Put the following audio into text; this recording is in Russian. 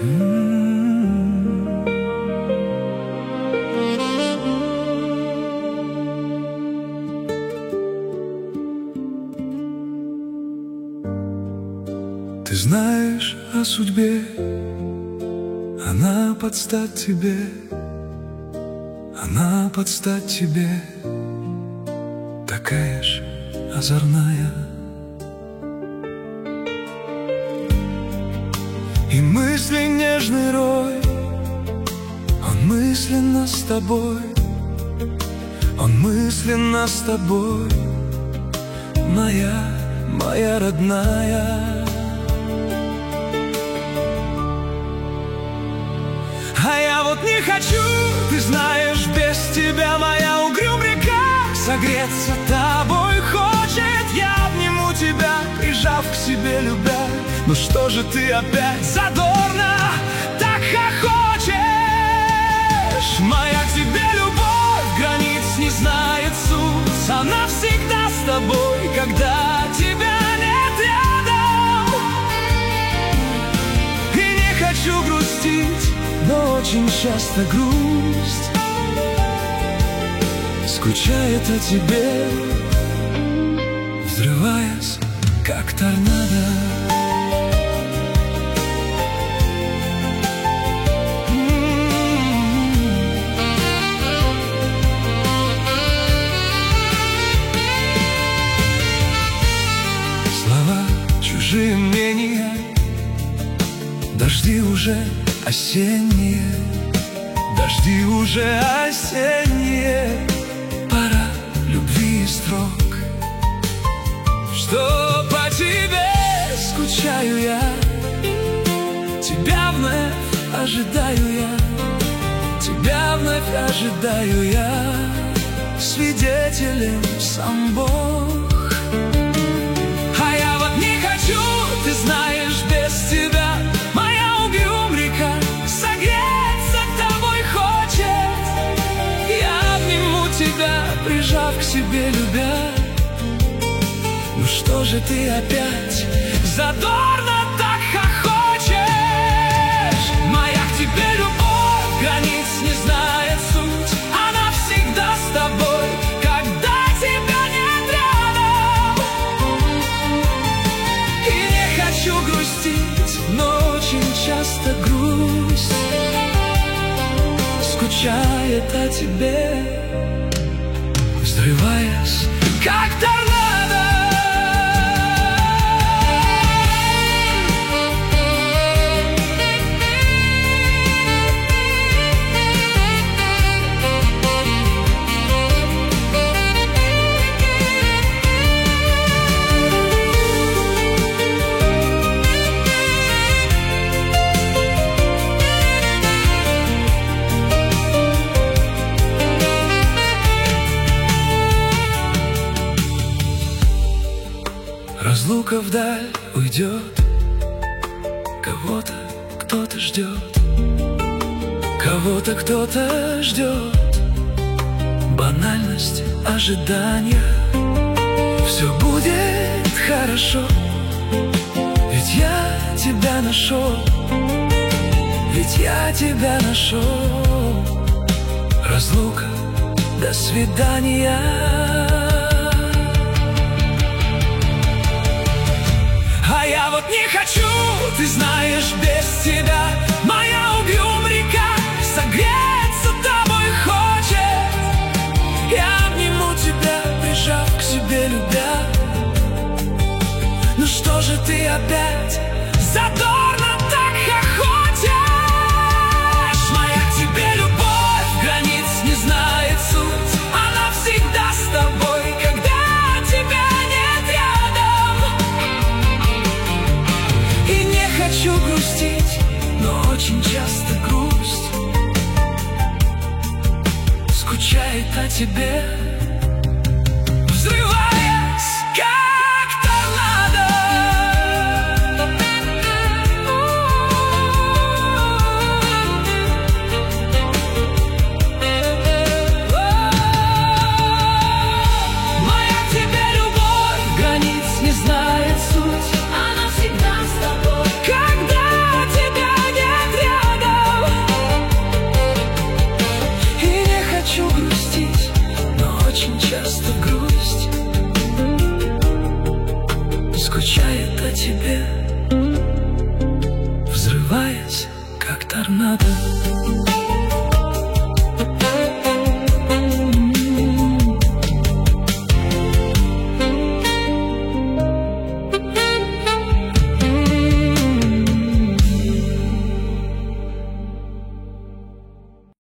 Ты знаешь о судьбе, она под стать тебе, она под стать тебе, такая же озорная. И мысли нежный рой, он мысленно с тобой, он мысленно с тобой, моя родная. А я вот не хочу, ты знаешь, без тебя моя угрюм река согреться тобой хочет. Я обниму тебя, прижав к себе, любя. Ну что же ты опять задорно так хохочешь? Моя к тебе любовь границ не знает суть. Она всегда с тобой, когда тебя нет рядом. И не хочу грустить, но очень часто грусть скучает о тебе, взрываясь, как торнадо. Слова чужие мнения, дожди уже осенние, дожди уже осенние, пора любви и строк. Что по тебе скучаю я, тебя вновь ожидаю я, тебя вновь ожидаю я, свидетелем сам Бог. А я вот не хочу, ты знаешь, без тебя моя угрюм река согреться тобой хочет. Я обниму тебя, прижав к себе, любя. Ну что же ты опять задорно так хохочешь? Моя к тебе любовь границ не знает суть. Она всегда с тобой, когда тебя нет рядом. И не хочу грустить, но очень часто грусть скучает о тебе, взрываясь, как торнадо. Разлука вдаль уйдет, кого-то кто-то ждет, кого-то кто-то ждет. Банальность ожидания, все будет хорошо, ведь я тебя нашел, ведь я тебя нашел. Разлука, до свидания. А я вот не хочу, ты знаешь, без тебя моя угрюм река согреться тобой хочет. Я обниму тебя, прижав к себе, любя. Ну что же ты опять задорно так хохочешь? Моя к тебе любовь границ не знает суть. Она всегда с тобой, когда тебя нет рядом. И не хочу грустить, но очень часто грусть скучает о тебе, взрываясь, как торнадо. Моя к тебе любовь границ не знает суть. Она всегда с тобой, когда тебя нет торнадо.